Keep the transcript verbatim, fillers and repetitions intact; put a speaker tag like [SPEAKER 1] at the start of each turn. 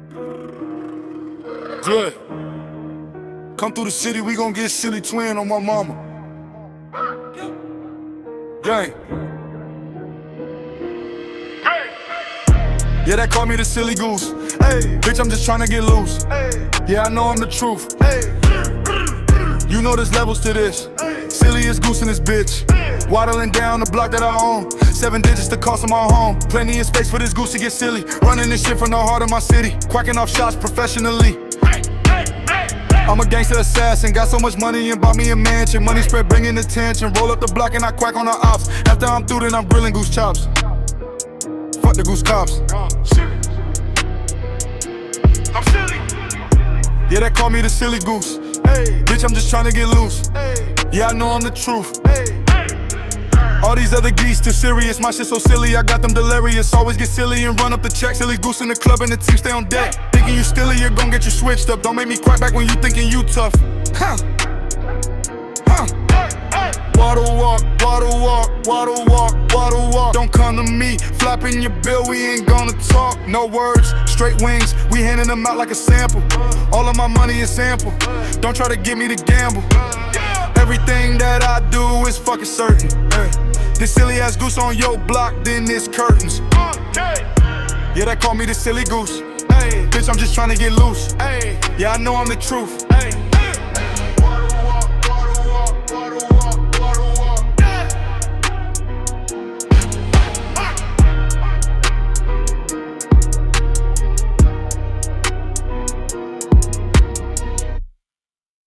[SPEAKER 1] Good. Come through the city, we gon' get silly twin on my mama. Gang. Yeah, they call me the silly goose. Hey, bitch, I'm just tryna get loose. Hey, yeah, I know I'm the truth. Hey, you know there's levels to this. Silliest goose in this bitch. Waddling down the block that I own. Seven digits the cost of my home. Plenty of space for this goose to get silly. Running this shit from the heart of my city. Quacking off shots professionally. I'm a gangster assassin. Got so much money and bought me a mansion. Money spread bringing attention. Roll up the block and I quack on the ops. After I'm through then I'm grilling goose chops. Fuck the goose cops. I'm silly. Yeah, they call me the silly goose. Hey, bitch, I'm just tryna get loose. Hey, yeah, I know I'm the truth. Hey, all these other geese too serious. My shit so silly, I got them delirious. Always get silly and run up the check. Silly goose in the club and the team stay on deck. Thinking you stilly, you're gon' get you switched up. Don't make me crack back when you thinking you tough. Huh? Huh? Waddle walk, waddle walk, waddle walk, waddle walk. Don't come to me, flapping your bill, we ain't gonna talk. No words, straight wings, we handing them out like a sample. All of my money is sample, don't try to get me to gamble. Everything that I do is fucking certain. This silly ass goose on your block, then it's curtains. Yeah, they call me the silly goose. Hey, bitch, I'm just trying to get loose. Hey, yeah, I know I'm the truth.